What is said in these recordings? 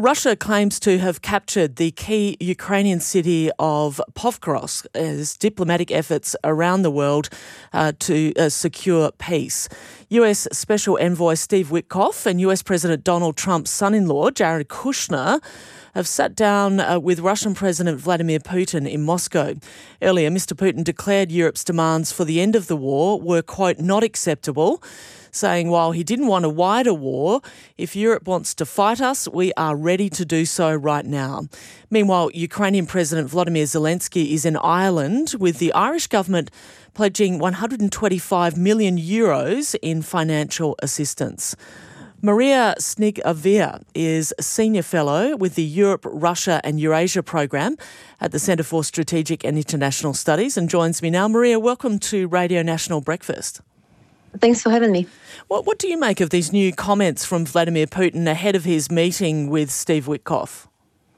Russia claims to have captured the key Ukrainian city of Pokrovsk as diplomatic efforts around the world to secure peace. US Special Envoy Steve Witkoff and US President Donald Trump's son-in-law, Jared Kushner, have sat down with Russian President Vladimir Putin in Moscow. Earlier, Mr. Putin declared Europe's demands for the end of the war were, quote, not acceptable, saying while he didn't want a wider war, if Europe wants to fight us, we are ready to do so right now. Meanwhile, Ukrainian President Volodymyr Zelensky is in Ireland, with the Irish government pledging 125 million euros in financial assistance. Maria Snigovia is Senior Fellow with the Europe, Russia and Eurasia Program at the Centre for Strategic and International Studies and joins me now. Maria, welcome to Radio National Breakfast. Thanks for having me. What do you make of these new comments from Vladimir Putin ahead of his meeting with Steve Witkoff?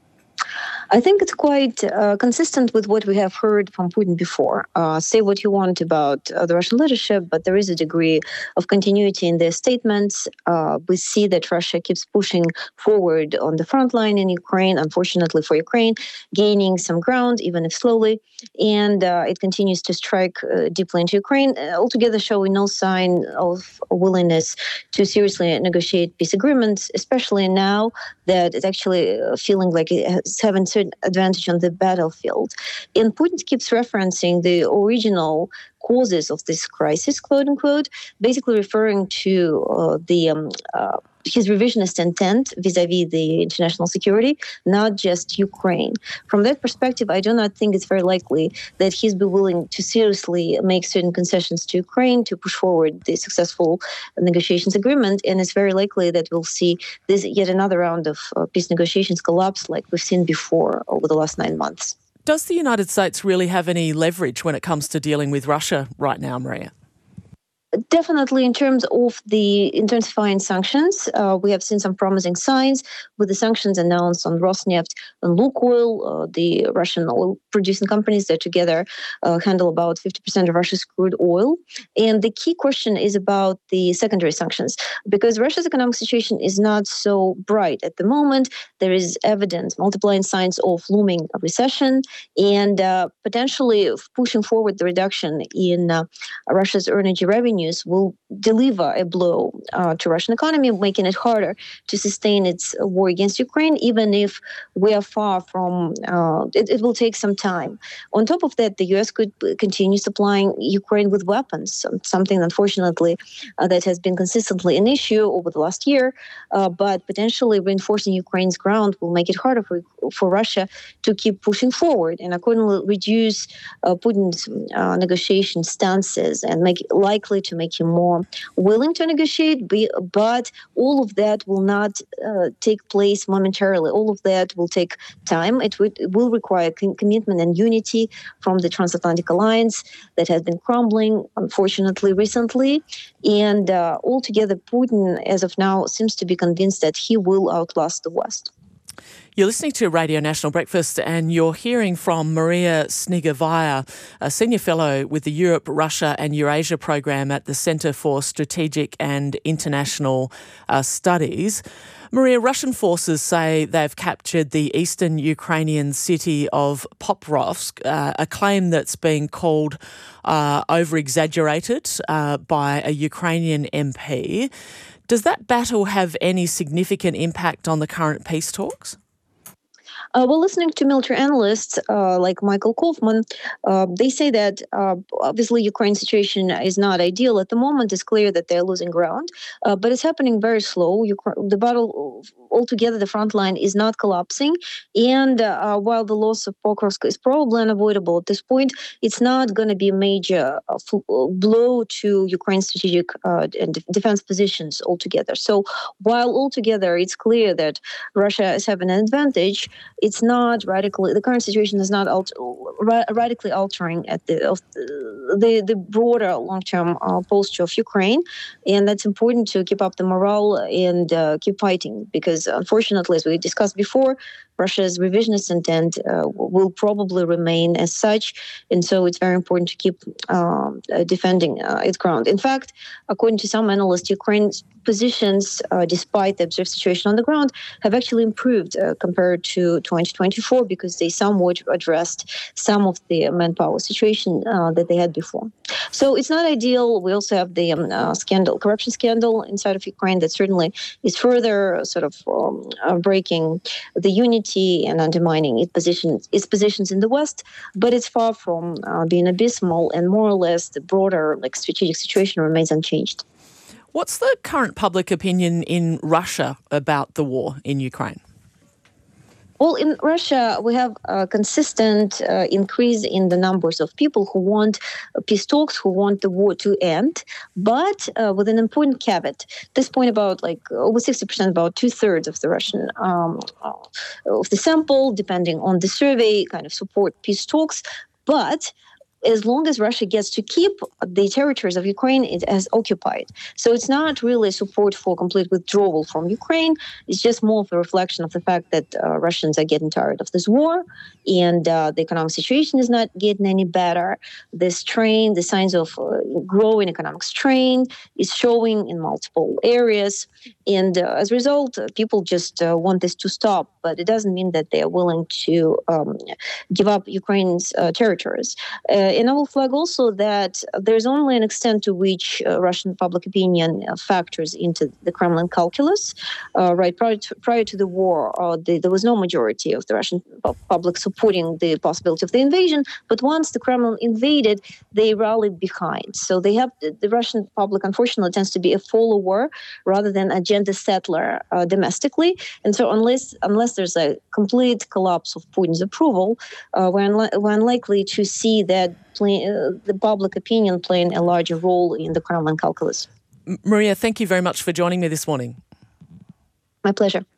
I think it's quite consistent with what we have heard from Putin before. Say what you want about the Russian leadership, but there is a degree of continuity in their statements. We see that Russia keeps pushing forward on the front line in Ukraine, unfortunately for Ukraine, gaining some ground, even if slowly, and it continues to strike deeply into Ukraine, altogether showing no sign of willingness to seriously negotiate peace agreements, especially now that it's actually feeling like it's having certain advantage on the battlefield. And Putin keeps referencing the original causes of this crisis, quote unquote, basically referring to his revisionist intent vis-a-vis the international security, not just Ukraine. From that perspective, I do not think it's very likely that he's be willing to seriously make certain concessions to Ukraine to push forward the successful negotiations agreement. And it's very likely that we'll see this yet another round of peace negotiations collapse like we've seen before over the last 9 months. Does the United States really have any leverage when it comes to dealing with Russia right now, Maria? Definitely, in terms of the intensifying sanctions, we have seen some promising signs with the sanctions announced on Rosneft and Lukoil, the Russian oil-producing companies that together handle about 50% of Russia's crude oil. And the key question is about the secondary sanctions, because Russia's economic situation is not so bright at the moment. There is evidence, multiplying signs of looming recession, and potentially pushing forward the reduction in Russia's energy revenues will deliver a blow to Russian economy, making it harder to sustain its war against Ukraine, even if we are far from it will take some time. On top of that, the U.S. could continue supplying Ukraine with weapons, something, unfortunately, that has been consistently an issue over the last year, but potentially reinforcing Ukraine's ground will make it harder for Russia to keep pushing forward and accordingly reduce Putin's negotiation stances and make it likely to make him more willing to negotiate, but all of that will not take place momentarily. All of that will take time. It will require commitment and unity from the transatlantic alliance that has been crumbling, unfortunately, recently. And altogether, Putin, as of now, seems to be convinced that he will outlast the West. You're listening to Radio National Breakfast and you're hearing from Maria Snigovia, a Senior Fellow with the Europe, Russia and Eurasia Program at the Centre for Strategic and International Studies. Maria, Russian forces say they've captured the eastern Ukrainian city of Pokrovsk, a claim that's being called over-exaggerated by a Ukrainian MP. Does that battle have any significant impact on the current peace talks? Well, listening to military analysts like Michael Kaufman, they say that obviously Ukraine's situation is not ideal at the moment. It's clear that they're losing ground, but it's happening very slow. The battle altogether, the front line is not collapsing. And while the loss of Pokrovsk is probably unavoidable at this point, it's not going to be a major blow to Ukraine's strategic and defense positions altogether. So while altogether it's clear that Russia is having an advantage, it's not radically, the current situation is not radically altering at the broader long-term posture of Ukraine. And that's important to keep up the morale and keep fighting, because unfortunately, as we discussed before, Russia's revisionist intent will probably remain as such. And so it's very important to keep defending its ground. In fact, according to some analysts, Ukraine positions, despite the observed situation on the ground, have actually improved compared to 2024 because they somewhat addressed some of the manpower situation that they had before. So it's not ideal. We also have the corruption scandal inside of Ukraine that certainly is further sort of breaking the unity and undermining its positions in the West. But it's far from being abysmal, and more or less the broader strategic situation remains unchanged. What's the current public opinion in Russia about the war in Ukraine? Well, in Russia, we have a consistent increase in the numbers of people who want peace talks, who want the war to end, but with an important caveat. At this point, about over 60%, about 2/3 of the Russian of the sample, depending on the survey, kind of support peace talks, but as long as Russia gets to keep the territories of Ukraine it has occupied. So it's not really support for complete withdrawal from Ukraine. It's just more of a reflection of the fact that Russians are getting tired of this war, and the economic situation is not getting any better. The signs of growing economic strain is showing in multiple areas. And as a result, people just want this to stop. But it doesn't mean that they are willing to give up Ukraine's territories. And I will flag also that there's only an extent to which Russian public opinion factors into the Kremlin calculus. Prior to the war, there was no majority of the Russian public supporting the possibility of the invasion. But once the Kremlin invaded, they rallied behind. So they have the Russian public, unfortunately, tends to be a follower rather than agenda settler domestically. And so unless there's a complete collapse of Putin's approval, we're unlikely to see that the public opinion playing a larger role in the Kremlin calculus. Maria, thank you very much for joining me this morning. My pleasure.